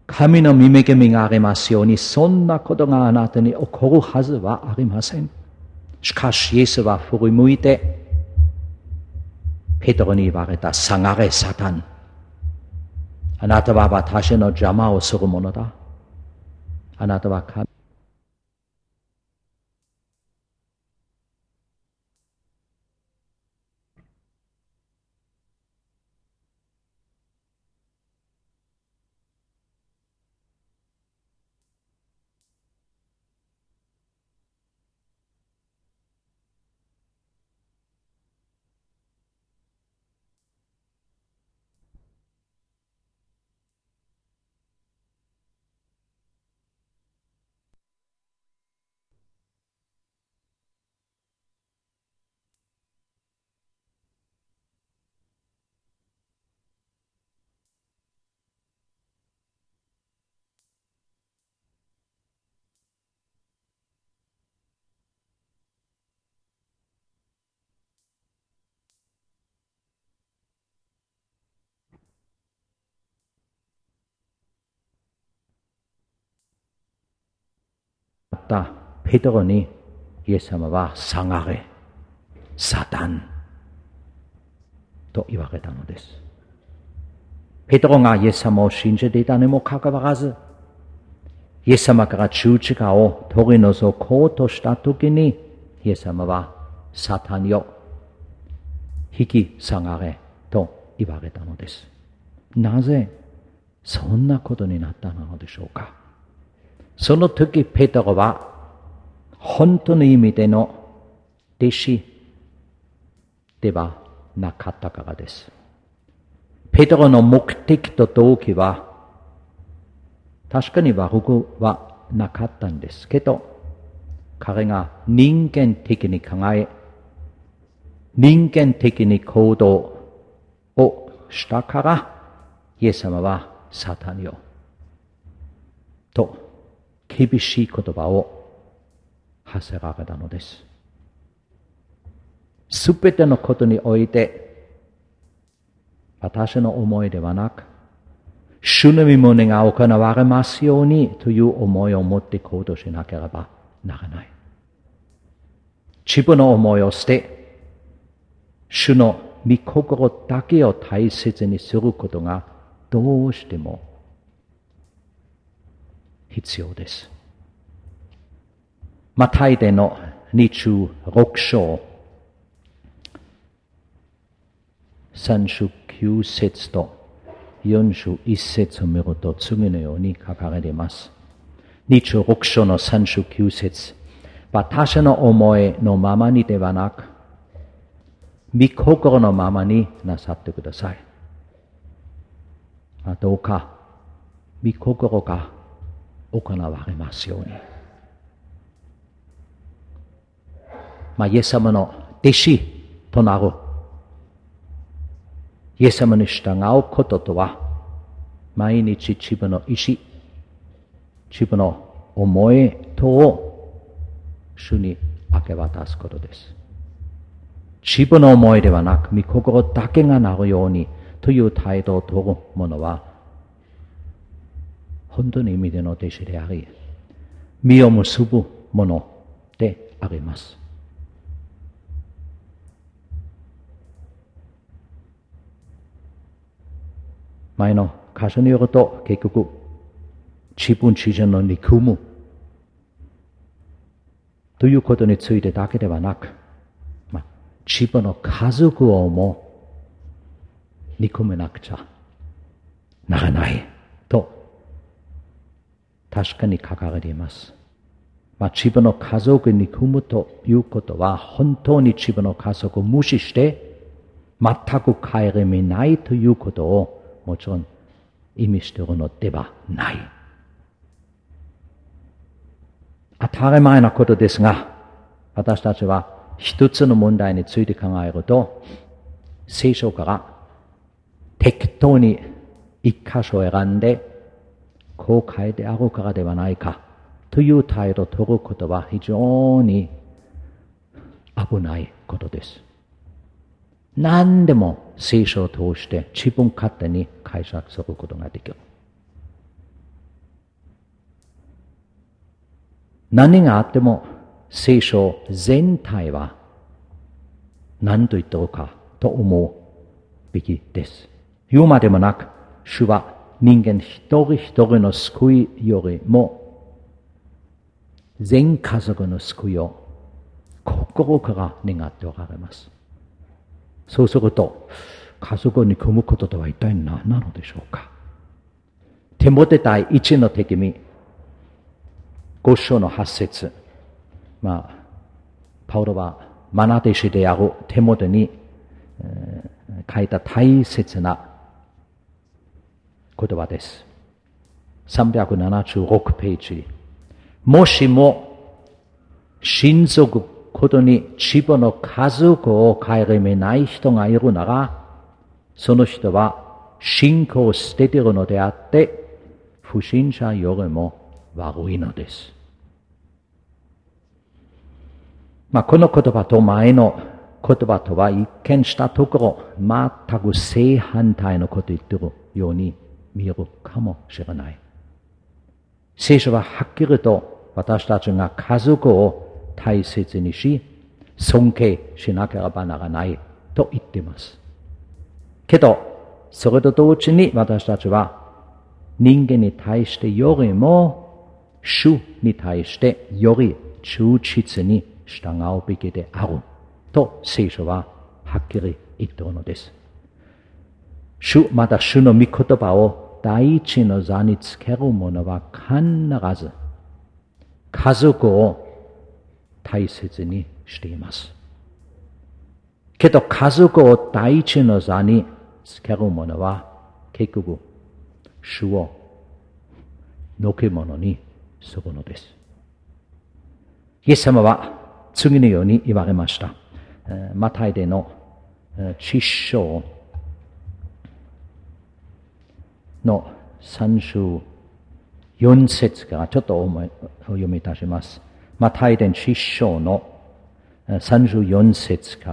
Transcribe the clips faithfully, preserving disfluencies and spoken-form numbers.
神の御恵みがありますように、そんなことがあなたに起こるはずはありません。しかし、イエスは振り向いて、ペトロに言われた。下がれ、サタン。あなたは私の邪魔をするものだ。あなたは神。ったペトロにイエス様は下がれ、サタンと言われたのです。ペトロがイエス様を信じていたにもかかわらず、イエス様から十字架を取り除こうとしたときに、イエス様はサタンよ、引き下がれと言われたのです。なぜそんなことになったのでしょうか。その時ペトロは本当の意味での弟子ではなかったからです。ペトロの目的と動機は確かに悪くはなかったんですけど、彼が人間的に考え、人間的に行動をしたから、イエス様はサタンよと厳しい言葉を発せられたのです。すべてのことにおいて、私の思いではなく、主の御胸が行われますようにという思いを持って行動しなければならない。自分の思いを捨て、主の御心だけを大切にすることがどうしても必要です。マタイでのにじゅうろく章さんじゅうきゅう節とよんじゅういち節を見ると次のように書かれています。にじゅうろく章のさんじゅうきゅう節、私の思いのままにではなく、御心のままになさってください。どうか御心が行われますように。まあ、イエス様の弟子となる、イエス様に従うこととは、毎日自分の意志、自分の思い等を主に明け渡すことです。自分の思いではなく、御心だけがなるようにという態度を取る者は、本当に意味での弟子であり、実を結ぶ者であります。前の箇所によると、結局、自分自身の憎むということについてだけではなく、まあ、自分の家族をも憎めなくちゃならないと確かに書かれています。まあ、自分の家族を憎むということは、本当に自分の家族を無視して全く顧みないということをもちろん意味しているのではない。当たり前なことですが、私たちは一つの問題について考えると、聖書から適当に一箇所を選んで、こう書いてあるからではないかという態度を取ることは非常に危ないことです。何でも聖書を通して自分勝手に解釈することができる。 何があっても聖書全体は何と言っておるかと思うべきです。言うまでもなく、主は人間一人一人の救いよりも全家族の救いを心から願っておられます。そうすると、家族に組むこととは一体何なのでしょうか。テモテ第一の手紙、五章の八節。まあ、パウロはマナ弟子であるテモテに、えー、書いた大切な言葉です。さんびゃくななじゅうろくページ。もしも親族ことに自分の家族を顧みない人がいるなら、その人は信仰を捨てているのであって、不信者よりも悪いのです。まあ、この言葉と前の言葉とは一見したところ、全く正反対のことを言っているように見えるかもしれない。聖書ははっきりと私たちが家族を大切にし、尊敬しなければならないと言っています。けど、それと同時に私たちは人間に対してよりも主に対してより忠実に従うべきであると聖書ははっきり言っているのです。主、また主の御言葉を第一の座につける者は必ず家族を大切にしています。けど家族を第一の座につける者は結局主をのけ者にするのです。イエス様は次のように言われました。マタイでの七章のさんじゅうよん節からちょっとお読みいたします。マタイ伝七章のさんじゅうよん節から、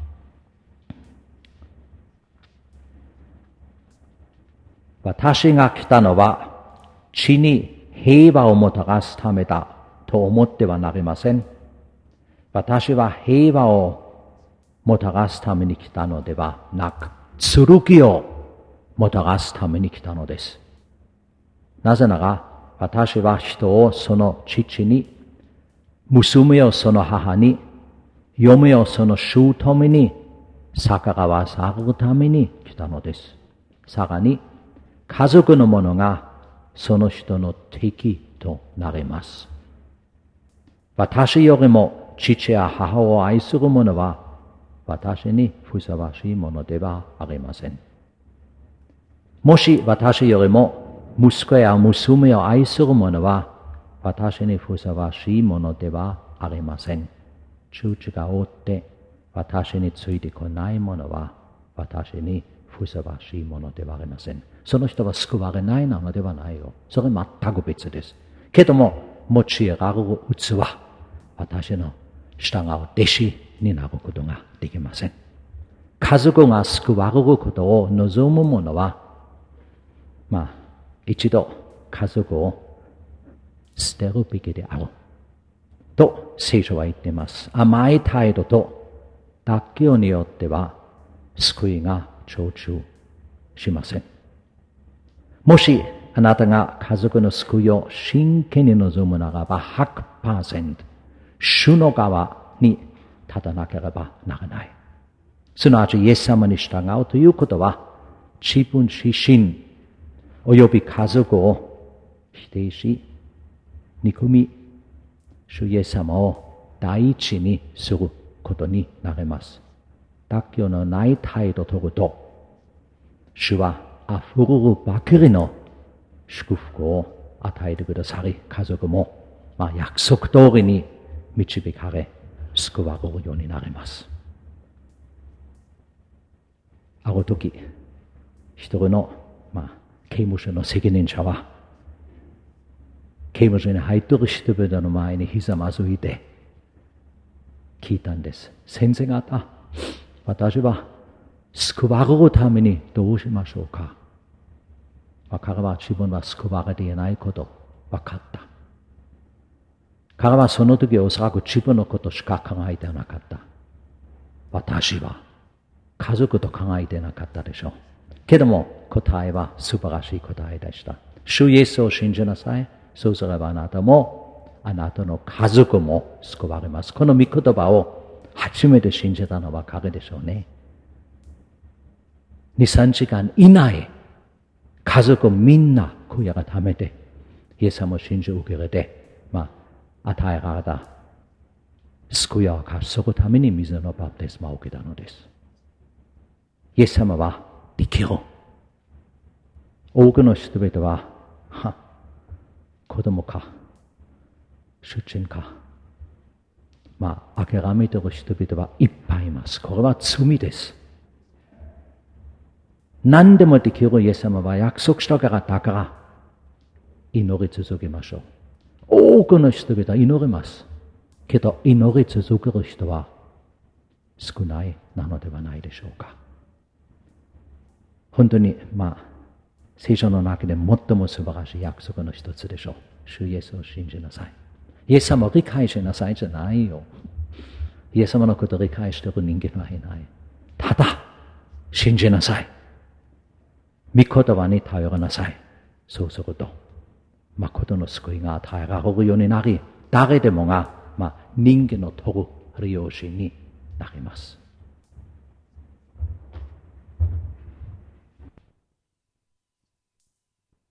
私が来たのは地に平和をもたらすためだと思ってはなりません。私は平和をもたらすために来たのではなく、剣をもたらすために来たのです。なぜなら、私は人をその父に、娘をその母に、嫁をその姑に逆らわされるために来たのです。さらに、家族の者がその人の敵となります。私よりも父や母を愛する者は私にふさわしいものではありません。もし私よりも息子や娘を愛する者は私にふさわしいものではありません。父がおって私についてこない者は私にふさわしいものではありません。その人は救われないのではないよ。それは全く別です。けども、用いられる器、私の従う弟子になることができません。家族が救われることを望む者は、まあ、一度家族を捨てるべきである。と聖書は言っています。甘い態度と妥協によっては救いが成就しません。もしあなたが家族の救いを真剣に望むならば ひゃくパーセント 主の側に立たなければならない。すなわちイエス様に従うということは自分自身および家族を否定し、憎み、主イエス様を第一にすることになります。妥協のない態度を取ると、主は溢れるばかりの祝福を与えてくださり、家族も、まあ、約束通りに導かれ、救われるようになります。ある時、一人の、まあ、刑務所の責任者は、刑務所に入っている人々の前にひざまずいて、聞いたんです。先生方、私は救われるためにどうしましょうか。彼は自分は救われていないこと分かった。 彼はその時おそらく自分のことしか考えてなかった。私は家族と考えてなかったでしょう。けども答えは素晴らしい答えでした。主イエスを信じなさい。そうすればあなたもあなたの家族も救われます。この御言葉を初めて信じたのは彼でしょうね。に、さんじかん以内家族みんな悔い改めてイエス様を信じ受け入れて、まあ、与えられた救いを勝ち取るために水のバプテスマを受けたのです。イエス様はできる。多くの人々は、は、子供か、主人か、まあ、諦めている人々はいっぱいいます。これは罪です。何でもできるイエス様は約束したからだから祈り続けましょう。多くの人々は祈ります。けど祈り続ける人は少ないなのではないでしょうか。本当に、まあ、聖書の中で最も素晴らしい約束の一つでしょう。主イエスを信じなさい。イエス様を理解しなさいじゃないよ。イエス様のことを理解している人間はいない。ただ、信じなさい。御言葉に頼らなさい。そうすると、誠の救いが与えられるようになり、誰でもが、まあ、人間の取る領収になります。